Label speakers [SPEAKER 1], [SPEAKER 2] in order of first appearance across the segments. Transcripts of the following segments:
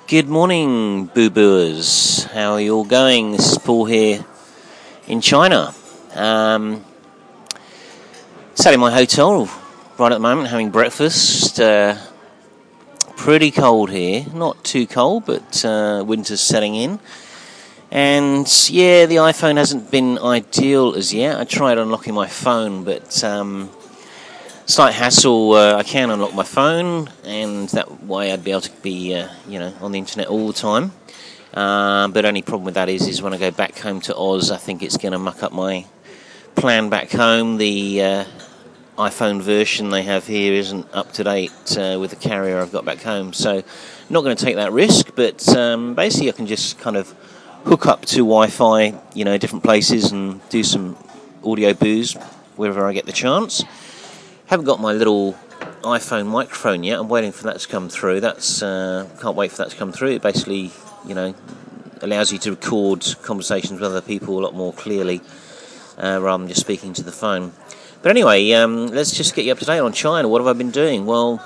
[SPEAKER 1] Good morning, boo-booers. How are you all going? This is Paul here in China. Sat in my hotel right at the moment having breakfast. Pretty cold here. Not too cold, but winter's setting in. And yeah, the iPhone hasn't been ideal as yet. I tried unlocking my phone, but slight hassle. I can unlock my phone, and that way I'd be able to be, on the internet all the time. But only problem with that is when I go back home to Oz, I think it's going to muck up my plan back home. The iPhone version they have here isn't up to date with the carrier I've got back home, so not going to take that risk. But basically, I can just kind of hook up to Wi-Fi, different places, and do some audio booze wherever I get the chance. Haven't got my little iPhone microphone yet. I'm waiting for that to come through. Can't wait for that to come through. It basically, allows you to record conversations with other people a lot more clearly rather than just speaking to the phone. But anyway, let's just get you up to date on China. What have I been doing? Well,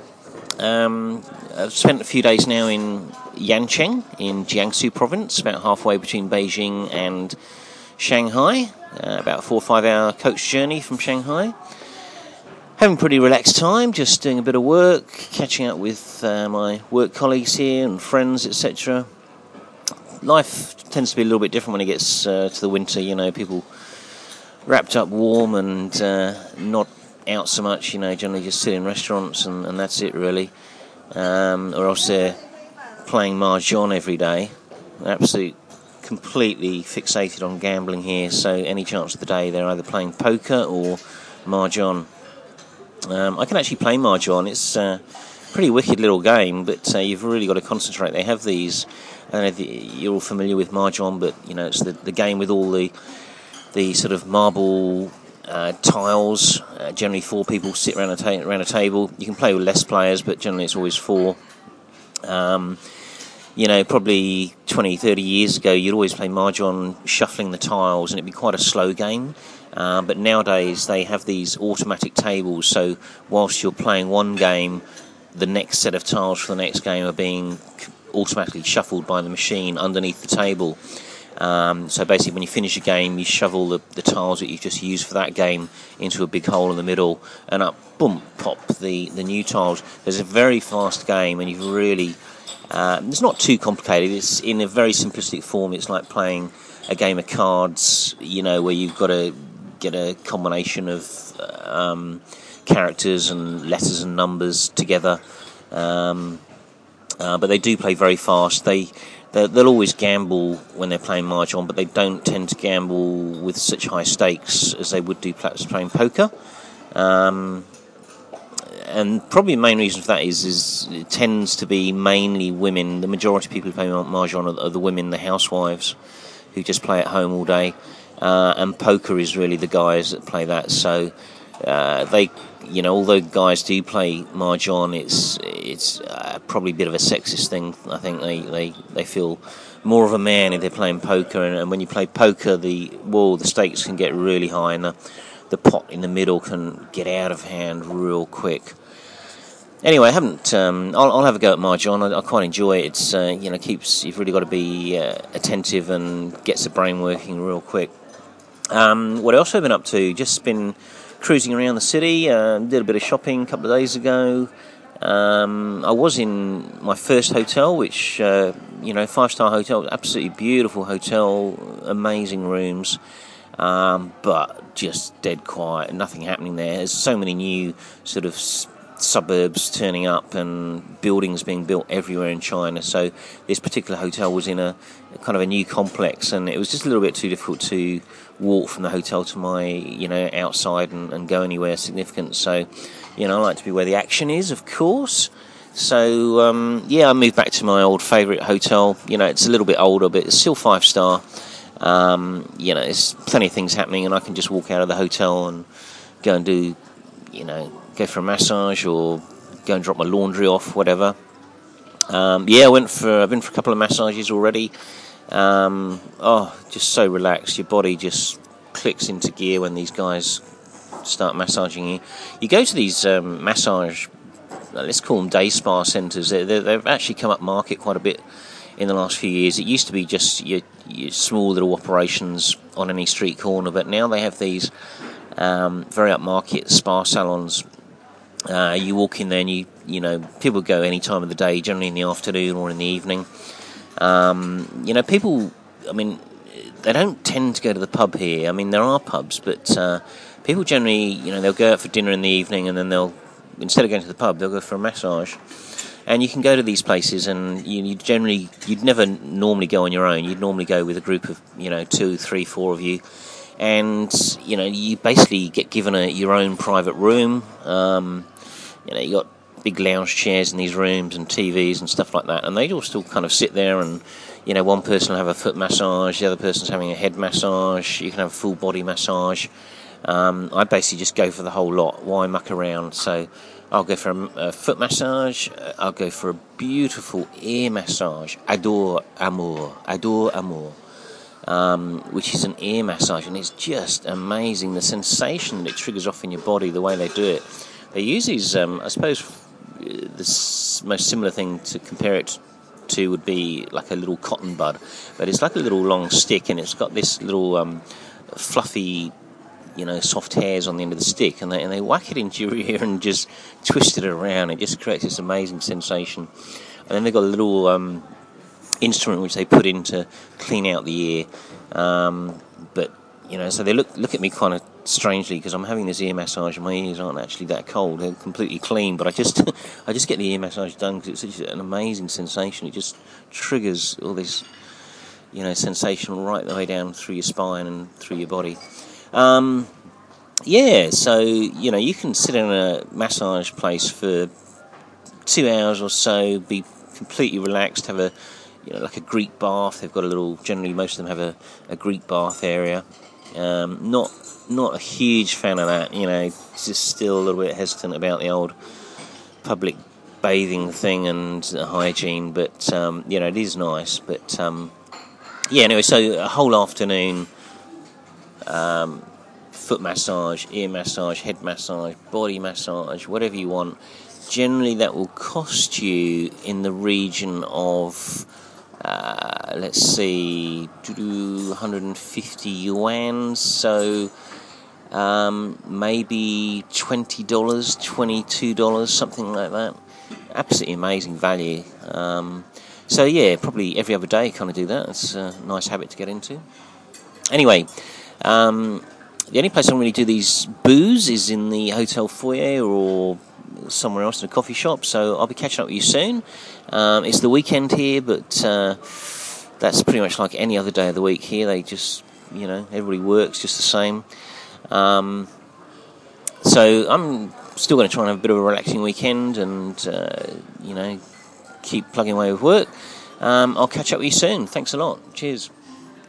[SPEAKER 1] I've spent a few days now in Yancheng in Jiangsu province, about halfway between Beijing and Shanghai, about a 4 or 5 hour coach journey from Shanghai. Having a pretty relaxed time, just doing a bit of work, catching up with my work colleagues here and friends, etc. Life tends to be a little bit different when it gets to the winter, people wrapped up warm and not out so much, generally just sit in restaurants and that's it really. Or else they're playing mahjong every day. Completely fixated on gambling here, so any chance of the day they're either playing poker or mahjong. I can actually play mahjong. It's a pretty wicked little game, but you've really got to concentrate. They have these, I don't know if you're all familiar with mahjong, but it's the game with all the sort of marble tiles. Generally 4 people sit around a table. You can play with less players, but generally it's always 4. Probably 20, 30 years ago, you'd always play mahjong shuffling the tiles, and it'd be quite a slow game. But nowadays, they have these automatic tables, so whilst you're playing one game, the next set of tiles for the next game are being automatically shuffled by the machine underneath the table. So basically, when you finish a game, you shovel the tiles that you've just used for that game into a big hole in the middle, and up, boom, pop the new tiles. There's a very fast game, and you've really... it's not too complicated. It's in a very simplistic form. It's like playing a game of cards, where you've got to get a combination of characters and letters and numbers together. But they do play very fast. They'll always gamble when they're playing mahjong, but they don't tend to gamble with such high stakes as they would do perhaps playing poker. And probably the main reason for that is it tends to be mainly women. The majority of people who play mahjong are the women, the housewives, who just play at home all day. And poker is really the guys that play that. So although guys do play mahjong, it's probably a bit of a sexist thing. I think they feel more of a man if they're playing poker. And when you play poker, the stakes can get really high, and the pot in the middle can get out of hand real quick. Anyway, I haven't. I'll have a go at mahjong. I quite enjoy it. It's you've really got to be attentive and gets the brain working real quick. What else have I been up to? Just been cruising around the city. Did a bit of shopping a couple of days ago. I was in my first hotel, which 5-star hotel, absolutely beautiful hotel, amazing rooms. But just dead quiet, nothing happening there. There's so many new sort of suburbs turning up and buildings being built everywhere in China. So this particular hotel was in a kind of a new complex, and it was just a little bit too difficult to walk from the hotel to my outside and go anywhere significant. So I like to be where the action is, of course. So I moved back to my old favourite hotel. It's a little bit older, but it's still 5-star. There's plenty of things happening, and I can just walk out of the hotel and go and do, go for a massage or go and drop my laundry off, whatever. I've been for a couple of massages already. Just so relaxed. Your body just clicks into gear when these guys start massaging you. You go to these massage let's call them day spa centres. They've actually come up market quite a bit in the last few years. It used to be just your small little operations on any street corner, but now they have these very upmarket spa salons. You walk in there and people go any time of the day, generally in the afternoon or in the evening. People, they don't tend to go to the pub here. I mean, there are pubs, but people generally, they'll go out for dinner in the evening, and then instead of going to the pub, they'll go for a massage. And you can go to these places, and you'd never normally go on your own. You'd normally go with a group of 2, 3, 4 of you, and you basically get given your own private room. You got big lounge chairs in these rooms and TVs and stuff like that, and they all still kind of sit there, and one person will have a foot massage, the other person's having a head massage. You can have a full body massage. I basically just go for the whole lot. Why muck around? So I'll go for a foot massage. I'll go for a beautiful ear massage. Adore Amour, which is an ear massage, and it's just amazing the sensation that it triggers off in your body, the way they do it. They use these, I suppose the most similar thing to compare it to would be like a little cotton bud, but it's like a little long stick, and it's got this little fluffy, soft hairs on the end of the stick, and they whack it into your ear and just twist it around. It just creates this amazing sensation. And then they've got a little instrument which they put in to clean out the ear. But so they look at me kind of strangely because I'm having this ear massage and my ears aren't actually that cold; they're completely clean. But I just get the ear massage done because it's such an amazing sensation. It just triggers all this, sensation right the way down through your spine and through your body. So you can sit in a massage place for 2 hours or so, be completely relaxed, have a like a Greek bath. They've got generally most of them have a Greek bath area. Not a huge fan of that, just still a little bit hesitant about the old public bathing thing and hygiene, but it is nice. But anyway, so a whole afternoon, foot massage, ear massage, head massage, body massage, whatever you want. Generally that will cost you in the region of let's see, 150 yuan, so maybe $20, $22, something like that. Absolutely amazing value. Probably every other day kind of do that. It's a nice habit to get into. Anyway, the only place I really do these boos is in the hotel foyer or somewhere else in a coffee shop, so I'll be catching up with you soon. It's the weekend here, but that's pretty much like any other day of the week here. They just, everybody works just the same. So I'm still going to try and have a bit of a relaxing weekend and, keep plugging away with work. I'll catch up with you soon. Thanks a lot. Cheers.